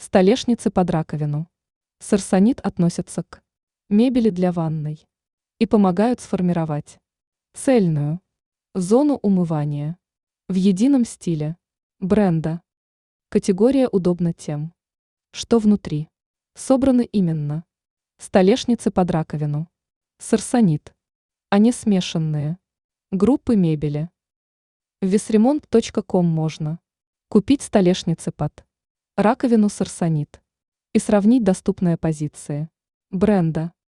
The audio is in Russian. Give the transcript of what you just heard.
Столешницы под раковину. Сарсонит относятся к мебели для ванной и помогают сформировать цельную зону умывания в едином стиле бренда. Категория удобна тем, что внутри собраны именно столешницы под раковину, сарсонит, а не смешанные группы мебели. В весремонт.ком можно купить столешницы под раковину сарсонит и сравнить доступные позиции бренда.